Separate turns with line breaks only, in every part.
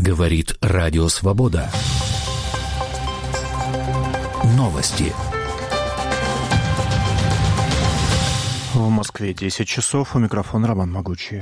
Говорит Радио Свобода. Новости.
В Москве 10 часов. У микрофона Роман Могучий.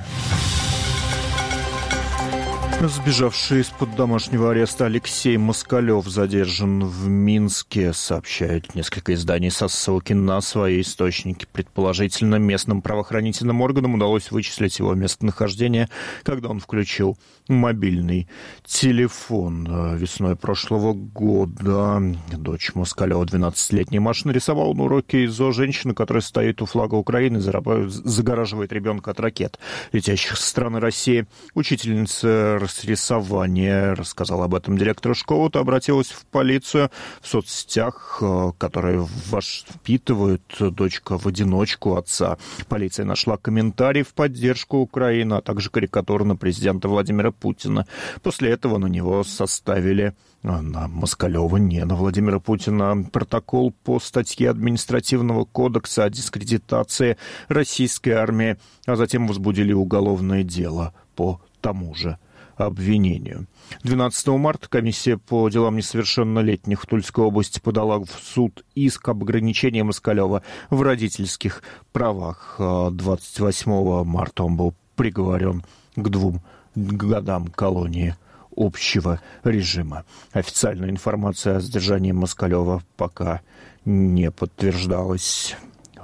Сбежавший из-под домашнего ареста Алексей Москалев задержан в Минске, сообщают несколько изданий со ссылки на свои источники. Предположительно, местным правоохранительным органам удалось вычислить его местонахождение, когда он включил мобильный телефон. Весной прошлого года дочь Москалева, 12-летняя Маша, нарисовала на уроке ИЗО женщину, которая стоит у флага Украины, загораживает ребенка от ракет, летящих со стороны России. Учительница рисования рассказала об этом директору школы, то обратилась в полицию. В соцсетях, которые воспитывают дочка в одиночку отца, полиция нашла комментарий в поддержку Украины, а также карикатуру на президента Владимира Путина. После этого на него составили, на Москалева, не на Владимира Путина, протокол по статье Административного кодекса о дискредитации российской армии, а затем возбудили уголовное дело по тому же обвинению. 12 марта комиссия по делам несовершеннолетних в Тульской области подала в суд иск об ограничении Москалева в родительских правах. 28 марта он был приговорен к 2 годам колонии общего режима. Официальная информация о задержании Москалева пока не подтверждалась.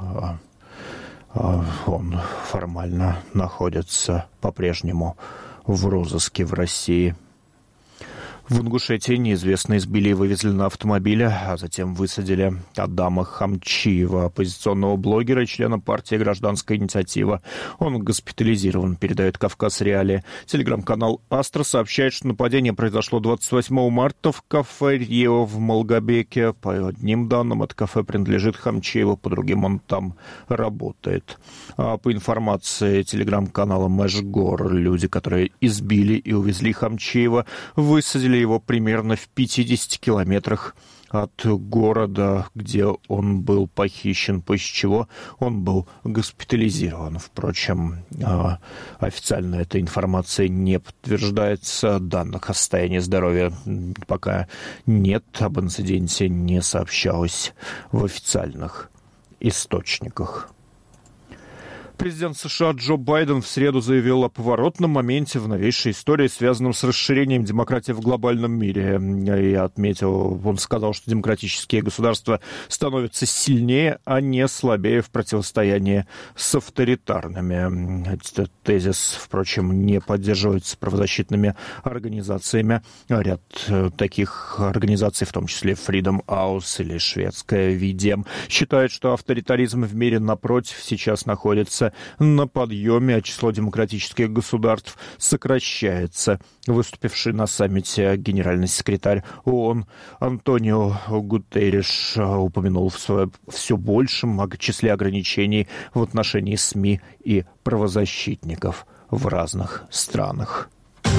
Он формально находится по-прежнему в розыске в России. В Ингушетии неизвестные избили и вывезли на автомобиле, а затем высадили Адама Хамчиева, оппозиционного блогера и члена партии «Гражданская инициатива». Он госпитализирован, передает «Кавказ Реалии». Телеграм-канал «Астра» сообщает, что нападение произошло 28 марта в кафе «Рио» в Малгобеке. По одним данным, это кафе принадлежит Хамчиеву, по другим он там работает. А по информации телеграм-канала «Мэшгор», люди, которые избили и увезли Хамчиева, высадили его примерно в 50 километрах от города, где он был похищен, после чего он был госпитализирован. Впрочем, официально эта информация не подтверждается. Данных о состоянии здоровья пока нет. Об инциденте не сообщалось в официальных источниках. Президент США Джо Байден в среду заявил о поворотном моменте в новейшей истории, связанном с расширением демократии в глобальном мире. Он сказал, что демократические государства становятся сильнее, а не слабее в противостоянии с авторитарными. Этот тезис, впрочем, не поддерживается правозащитными организациями. Ряд таких организаций, в том числе Freedom House или шведская VDM, считают, что авторитаризм в мире, напротив, сейчас находится на подъеме, а число демократических государств сокращается. Выступивший на саммите генеральный секретарь ООН Антонио Гутерриш упомянул в все большем числе ограничений в отношении СМИ и правозащитников в разных странах.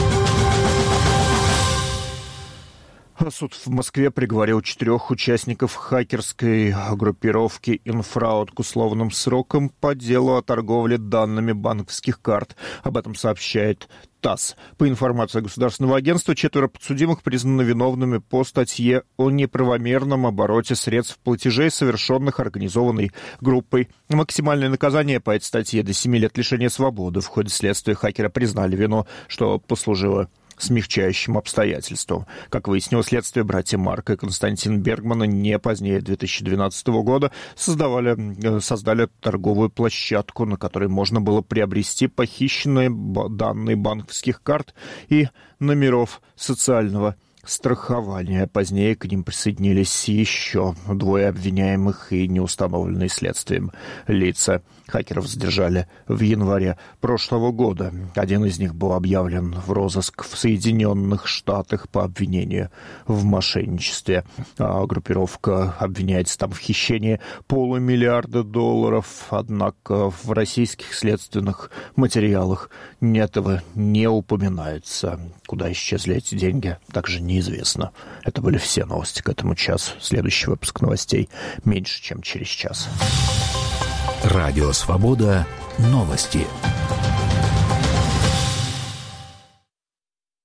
Суд в Москве приговорил 4 участников хакерской группировки «Инфрауд» к условным срокам по делу о торговле данными банковских карт. Об этом сообщает ТАСС. По информации государственного агентства, 4 подсудимых признаны виновными по статье о неправомерном обороте средств платежей, совершенных организованной группой. Максимальное наказание по этой статье до 7 лет лишения свободы. В ходе следствия хакеры признали вину, что послужило смягчающим обстоятельством. Как выяснилось, следствие, братья Марк и Константин Бергмана не позднее 2012 года создали торговую площадку, на которой можно было приобрести похищенные данные банковских карт и номеров социального страхования. Позднее к ним присоединились еще 2 обвиняемых и неустановленные следствием лица. Хакеров задержали в январе прошлого года. Один из них был объявлен в розыск в Соединенных Штатах по обвинению в мошенничестве. Группировка обвиняется там в хищении $500 миллиарда. Однако в российских следственных материалах этого не упоминается. Куда исчезли эти деньги, также неизвестно. Это были все новости к этому часу. Следующий выпуск новостей меньше, чем через час.
Радио «Свобода». Новости.